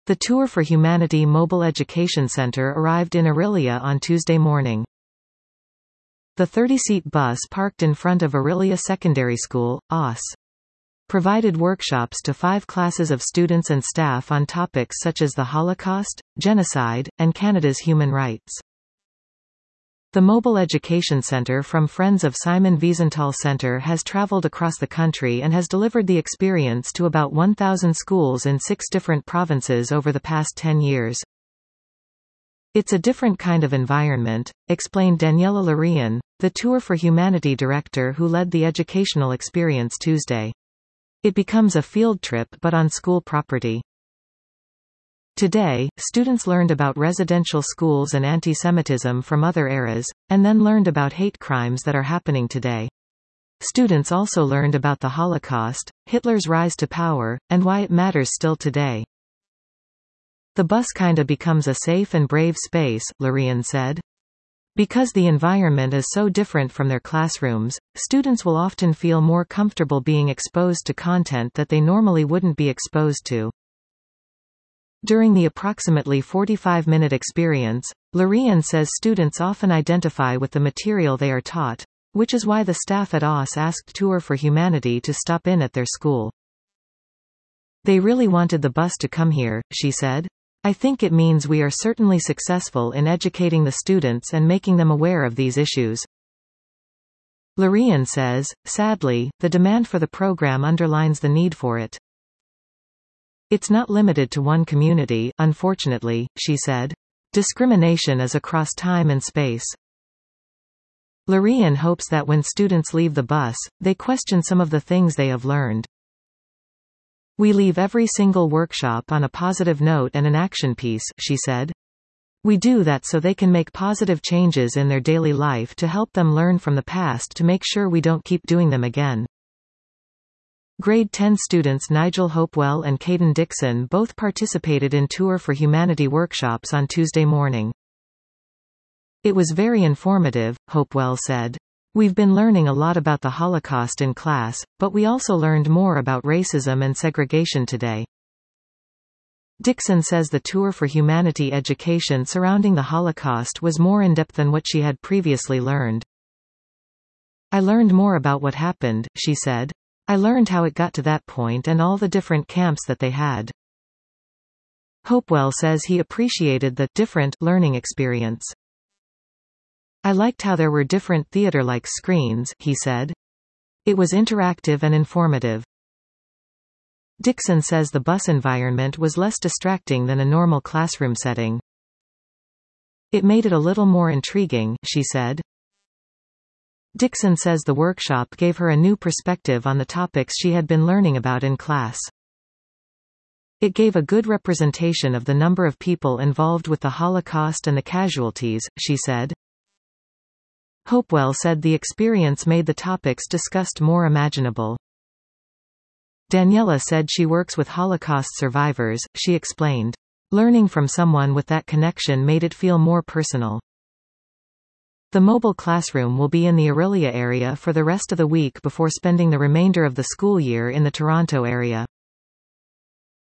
The Tour for Humanity Mobile Education Center arrived in Orillia on Tuesday morning. The 30-seat bus parked in front of Orillia Secondary School, OS. Provided workshops to 5 classes of students and staff on topics such as the Holocaust, genocide, and Canada's human rights. The Mobile Education Center from Friends of Simon Wiesenthal Center has traveled across the country and has delivered the experience to about 1,000 schools in 6 different provinces over the past 10 years. It's a different kind of environment, explained Daniela Larian, the Tour for Humanity director who led the educational experience Tuesday. It becomes a field trip but on school property. Today, students learned about residential schools and anti-Semitism from other eras, and then learned about hate crimes that are happening today. Students also learned about the Holocaust, Hitler's rise to power, and why it matters still today. The bus kinda becomes a safe and brave space, Larian said. Because the environment is so different from their classrooms, students will often feel more comfortable being exposed to content that they normally wouldn't be exposed to. During the approximately 45-minute experience, Larian says students often identify with the material they are taught, which is why the staff at OS asked Tour for Humanity to stop in at their school. They really wanted the bus to come here, she said. I think it means we are certainly successful in educating the students and making them aware of these issues. Larian says, sadly, the demand for the program underlines the need for it. It's not limited to one community, unfortunately, she said. Discrimination is across time and space. Larian hopes that when students leave the bus, they question some of the things they have learned. We leave every single workshop on a positive note and an action piece, she said. We do that so they can make positive changes in their daily life to help them learn from the past to make sure we don't keep doing them again. Grade 10 students Nigel Hopewell and Caden Dixon both participated in Tour for Humanity workshops on Tuesday morning. It was very informative, Hopewell said. We've been learning a lot about the Holocaust in class, but we also learned more about racism and segregation today. Dixon says the Tour for Humanity education surrounding the Holocaust was more in-depth than what she had previously learned. I learned more about what happened, she said. I learned how it got to that point and all the different camps that they had. Hopewell says he appreciated the different learning experience. I liked how there were different theater-like screens, he said. It was interactive and informative. Dixon says the bus environment was less distracting than a normal classroom setting. It made it a little more intriguing, she said. Dixon says the workshop gave her a new perspective on the topics she had been learning about in class. It gave a good representation of the number of people involved with the Holocaust and the casualties, she said. Hopewell said the experience made the topics discussed more imaginable. Daniela said she works with Holocaust survivors, she explained. Learning from someone with that connection made it feel more personal. The mobile classroom will be in the Orillia area for the rest of the week before spending the remainder of the school year in the Toronto area.